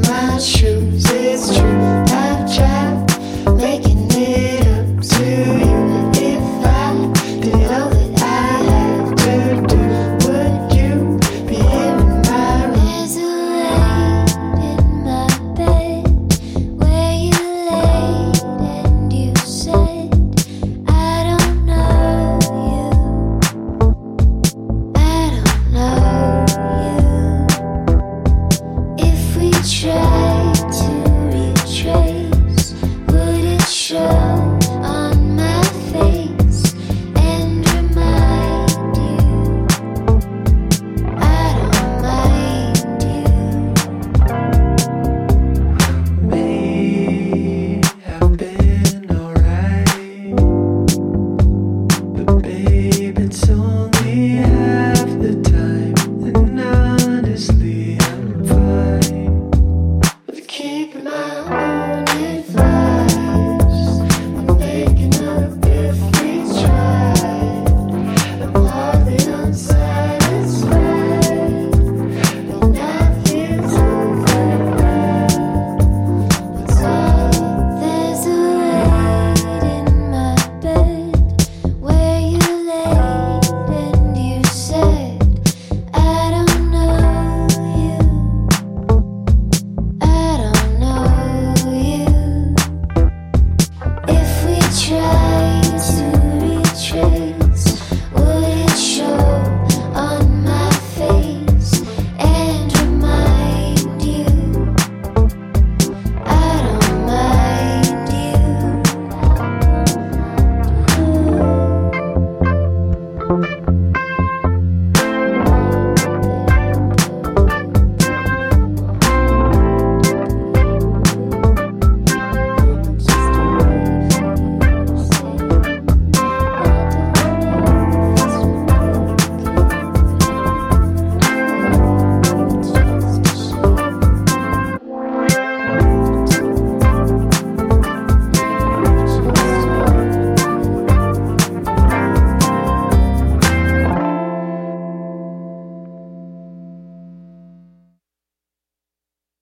my shoes. It's true, I've tried making it up to you. If I did all that I have to do, would you be here in my room? There's a light in my bed where you laid and you said, I don't know you. I don't know you. If we try